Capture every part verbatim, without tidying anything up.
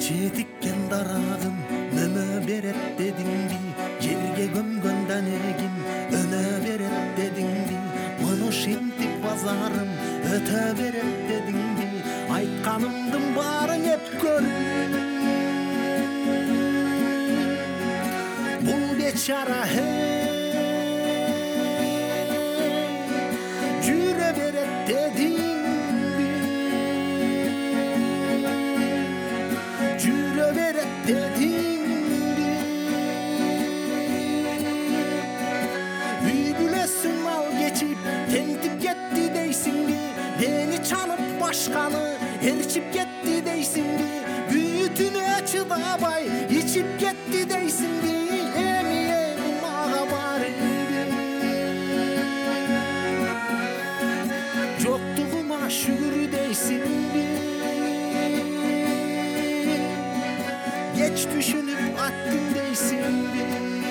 Жетиккен дарагым нөмө берет дедиңби, жерге көмгөндөн эгим өнө берет дедиңби, муну шинтип базарым өтө берет дедиңби, айтканымдын баарын эп көрүп бул бечара жүрө берет дедиңби, жүрө берет дедиңби, үй бүлөсүн ал кечип тентип кетти дейсиңби, мени чалып башканы эрчип кетти дейсиңби, бүтүнө чыдабай ичип кетти дейсиңби, эми эми мага барыңби, жоктугума шүгүр дейсиңби, кеч түшүнүп аттың дейсиңби.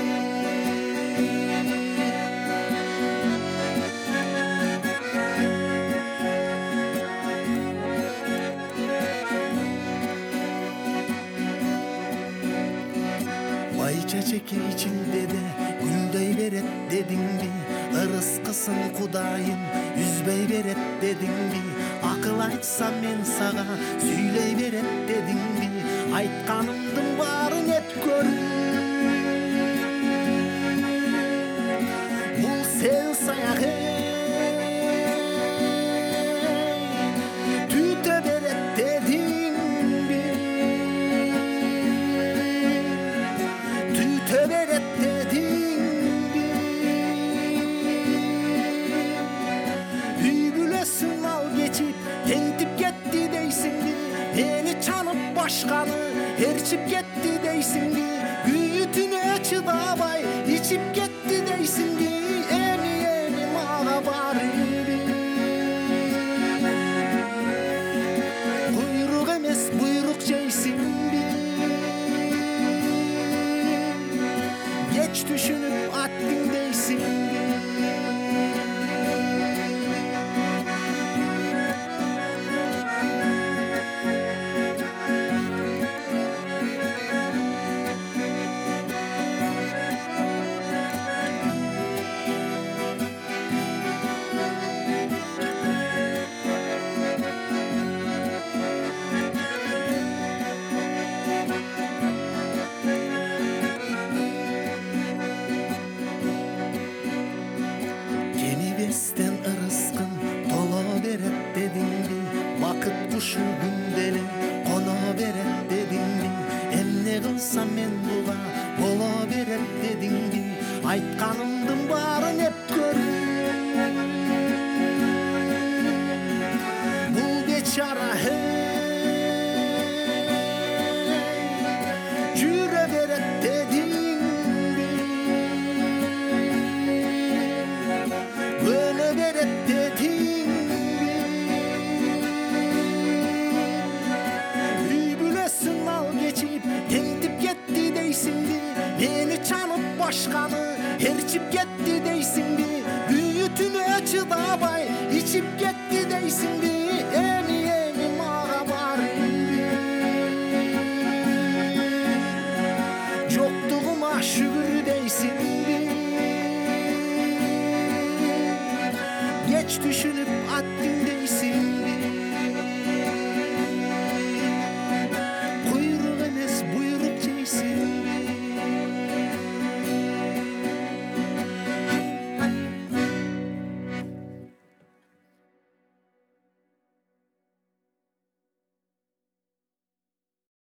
Байча чеке чилдеде гүлдөй берет дедиңби, ырыскысын кудайым үзбөй берет дедиңби, акыл айтсам мен сага сүйлөй берет дедиңби, айтканымдын баарын эп көрүп бул сен саяк түтө берет дедиңби, түтө берет дедиңби, үй бүлөсүн ал кечип тентип кетти дейсиңби, мени чалып башканы эрчип кетти дейсиңби, бүтүнө чыдабай ичип кетти дейсиңби, эми эми мага барыңби, куйрук эмес буйрук жейсиңби, кеч түшүнүп аттың дейсиңби. Бестен ырыскын толо берет дедиңби, бакыт кушу күндөлү коно берет дедиңби, эмне кылсам мен буга боло берет дедиңби, айтканымдын баарын эп көрүп бул бечара жүрө берет дедиңби, өнө берет дедиңби, үй бүлөсүн ал кечип тентип кетти дейсиңби, мени чалып башканы эрчип кетти дейсиңби, бүтүнө чыдабай ичип кетти дейсиңби, эми эми мага барыңби, жоктугума шүгүр дейсиңби, кеч түшүнүп